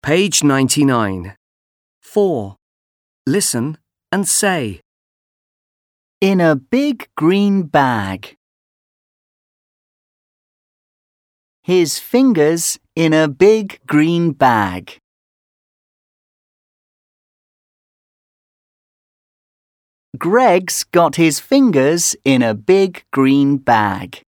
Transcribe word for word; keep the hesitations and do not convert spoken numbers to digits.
Page ninety-nine. four. Listen and say. In a big green bag. His fingers in a big green bag. Greg's got his fingers in a big green bag.